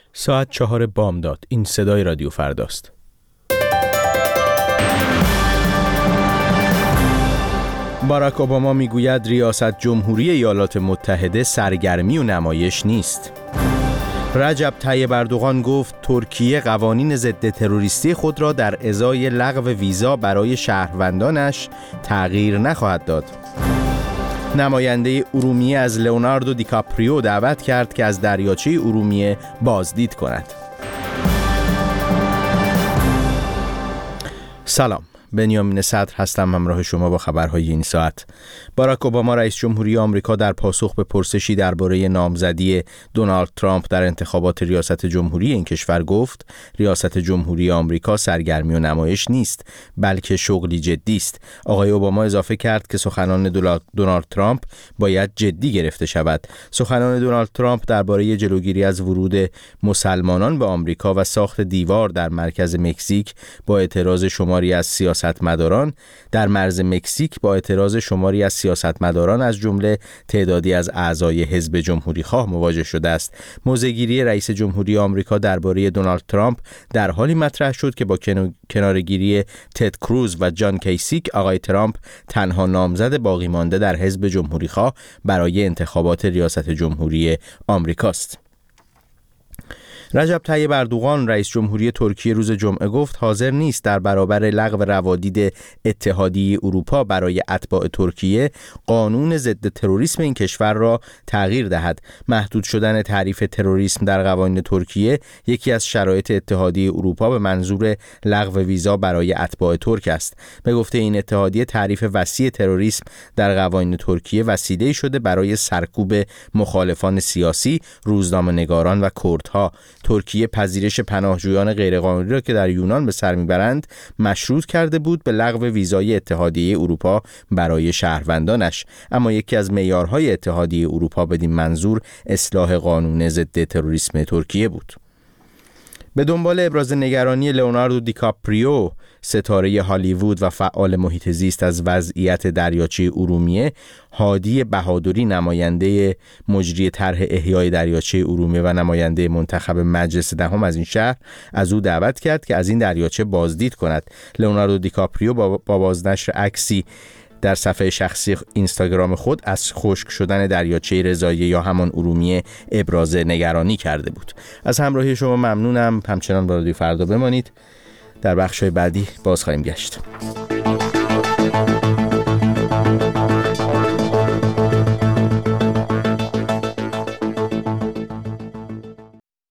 ساعت 4 بامداد. این صدای رادیو فرداست. باراک اوباما میگوید ریاست جمهوری ایالات متحده سرگرمی و نمایش نیست. رجب طیب اردوغان گفت ترکیه قوانین ضد تروریستی خود را در ازای لغو ویزا برای شهروندانش تغییر نخواهد داد. نماینده ارومیه از لئوناردو دیکاپریو دعوت کرد که از دریاچه ارومیه بازدید کند. سلام، بنیامین صدر هستم، همراه شما با خبرهای این ساعت. باراک اوباما رئیس جمهوری آمریکا در پاسخ به پرسشی درباره نامزدی دونالد ترامپ در انتخابات ریاست جمهوری این کشور گفت ریاست جمهوری آمریکا سرگرمی و نمایش نیست، بلکه شغلی جدی است. آقای اوباما اضافه کرد که سخنان دونالد ترامپ باید جدی گرفته شود. سخنان دونالد ترامپ درباره جلوگیری از ورود مسلمانان به آمریکا و ساخت دیوار در مرکز مکزیک با اعتراض شماری از سیاستمداران از جمله تعدادی از اعضای حزب جمهوری خواه مواجه شده است. موضع‌گیری رئیس جمهوری آمریکا درباره دونالد ترامپ در حالی مطرح شد که با کنارگیری تد کروز و جان کیسیک آقای ترامپ تنها نامزد باقی مانده در حزب جمهوری خواه برای انتخابات ریاست جمهوری آمریکاست. رجب طیب اردوغان رئیس جمهوری ترکیه روز جمعه گفت حاضر نیست در برابر لغو روادید اتحادیه اروپا برای اتباع ترکیه قانون ضد تروریسم این کشور را تغییر دهد. محدود شدن تعریف تروریسم در قوانین ترکیه یکی از شرایط اتحادیه اروپا به منظور لغو ویزا برای اتباع ترک است. به گفته این اتحادیه تعریف وسیع تروریسم در قوانین ترکیه وسیله‌ای شده برای سرکوب مخالفان سیاسی، روزنامه‌نگاران و کردها. ترکیه پذیرش پناهجویان غیرقانونی را که در یونان به سر میبرند مشروط کرده بود به لغو ویزای اتحادیه اروپا برای شهروندانش، اما یکی از معیارهای اتحادیه اروپا بدین منظور اصلاح قانون ضد تروریسم ترکیه بود. به دنبال ابراز نگرانی لئوناردو دیکاپریو، ستاره هالیوود و فعال محیط زیست از وضعیت دریاچه ارومیه، هادی بهادری نماینده مجری طرح احیای دریاچه ارومیه و نماینده منتخب مجلس دهم از این شهر از او دعوت کرد که از این دریاچه بازدید کند. لئوناردو دیکاپریو با بازنشر عکسی در صفحه شخصی اینستاگرام خود از خشک شدن دریاچه رضاییه یا همان ارومیه ابراز نگرانی کرده بود. از همراهی شما ممنونم. همچنان با رادیو فردا بمانید. در بخش‌های بعدی باز خواهیم گشت.